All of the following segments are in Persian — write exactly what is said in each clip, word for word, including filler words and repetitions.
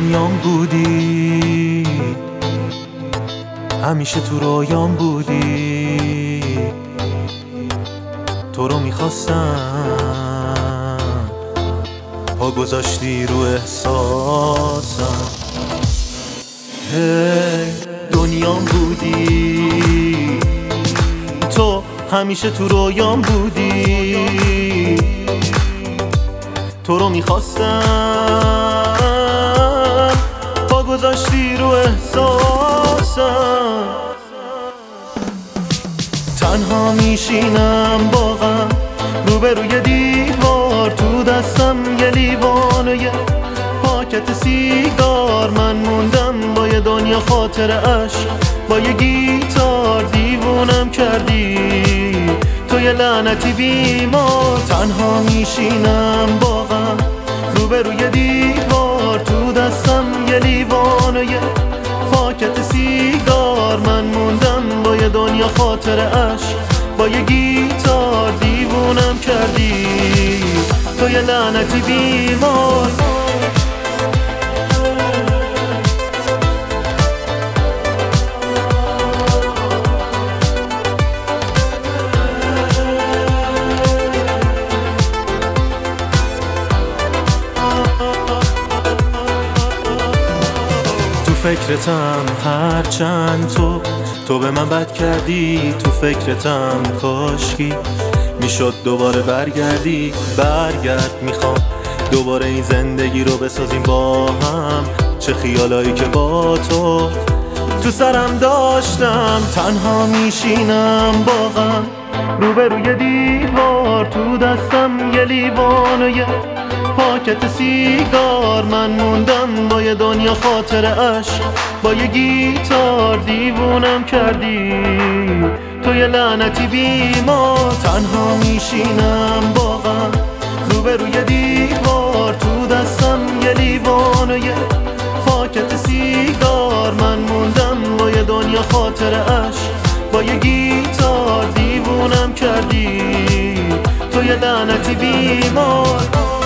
دنیام بودی، همیشه تو رویام بودی، تو رو میخواستم، پا گذاشتی رو احساسم. هی دنیام بودی، تو همیشه تو رویام بودی، تو رو میخواستم، پا گذاشتی رو احساسم. تنها میشینم با غم روبروی دیوار، تو دستم یه لیوان و یه پاکت سیگار. من موندم با یه دنیا خاطر عشق، با یه گیتار دیوونم کردی تو یه لعنتی بیمار. تنها میشینم با غم روبروی دیوار، تو دستم یه لیوان و یه پاکت سیگار. من موندم با یه دنیا خاطر عشق، با یه گیتار دیوونم کردی تو یه لعنتی بیمار. فکرتم هرچند تو تو به من بد کردی، تو فکرتم کاشکی میشد دوباره برگردی. برگرد میخوام دوباره این زندگی رو بسازیم با هم، چه خیالایی که با تو تو سرم داشتم. تنها میشینم با غم روبروی دیوار، تو دستم یه لیوان و یه پاکت سیگار. من موندم با یه دنیا خاطر عشق، با یه گیتار دیوونم کردی تو یه لعنتی بیمار. تنها میشینم با غم روبروی دیوار، تو دستم یه لیوان و یه پاکت سیگار. من موندم با یه دنیا خاطر عشق، با یه گیتار دیوونم کردی تو یه لعنتی بیمار.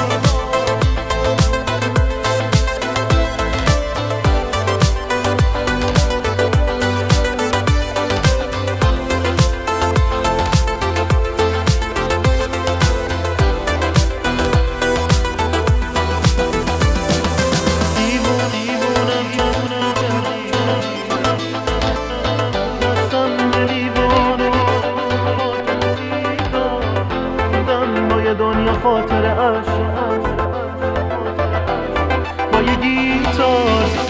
دنیا خاطر عشق با یه گیتار